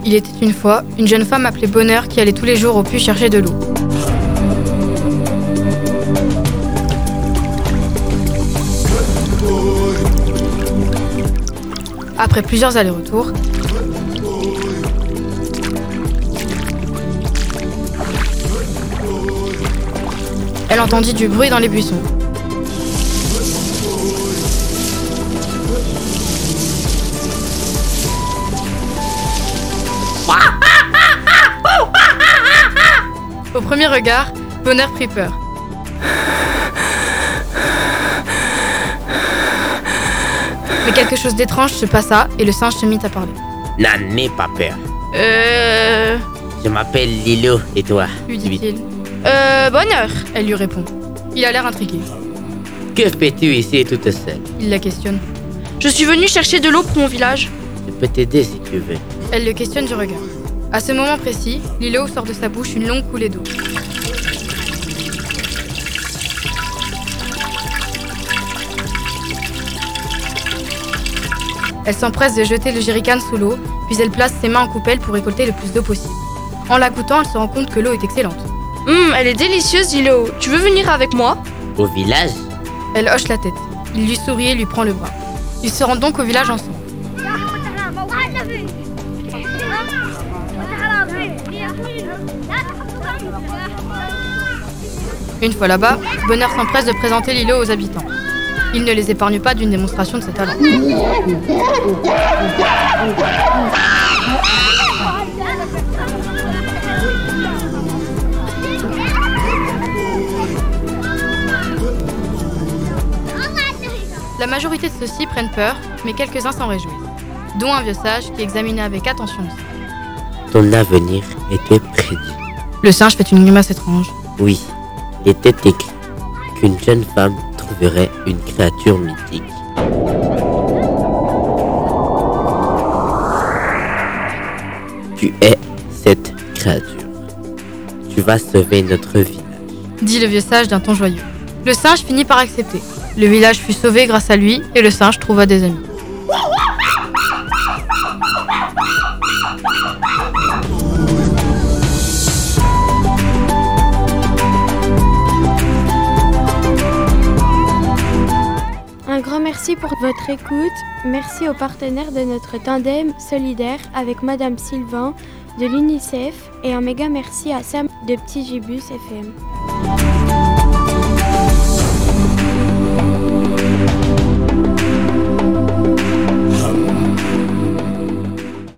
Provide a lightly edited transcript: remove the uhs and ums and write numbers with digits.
Il était une fois une jeune femme appelée Bonheur qui allait tous les jours au puits chercher de l'eau. Après plusieurs allers-retours, elle entendit du bruit dans les buissons. Au premier regard, Bonheur prit peur. Mais quelque chose d'étrange se passa et le singe se mit à parler. N'en aie pas peur. Je m'appelle Lilo, et toi? Lui dit-il. Bonheur. Elle lui répond. Il a l'air intrigué. Que fais-tu ici toute seule? Il la questionne. Je suis venu chercher de l'eau pour mon village. Je peux t'aider si tu veux. Elle le questionne du regard. À ce moment précis, Lilo sort de sa bouche une longue coulée d'eau. Elle s'empresse de jeter le jerrycan sous l'eau, puis elle place ses mains en coupelle pour récolter le plus d'eau possible. En la goûtant, elle se rend compte que l'eau est excellente. Elle est délicieuse, Lilo. Tu veux venir avec moi? Au village? Elle hoche la tête. Il lui sourit et lui prend le bras. Ils se rendent donc au village ensemble. Une fois là-bas, Bonheur s'empresse de présenter Lilo aux habitants. Il ne les épargne pas d'une démonstration de ses talents. La majorité de ceux-ci prennent peur, mais quelques-uns s'en réjouissent, dont un vieux sage qui examinait avec attention le singe. Ton avenir était prédit. Le singe fait une grimace étrange. Oui, il était écrit qu'une jeune femme trouverait une créature mythique. Tu es cette créature. Tu vas sauver notre village. Dit le vieux sage d'un ton joyeux. Le singe finit par accepter. Le village fut sauvé grâce à lui et le singe trouva des amis. Un grand merci pour votre écoute. Merci aux partenaires de notre tandem solidaire avec Madame Sylvain de l'UNICEF et un méga merci à Sam de Petit Gibus FM.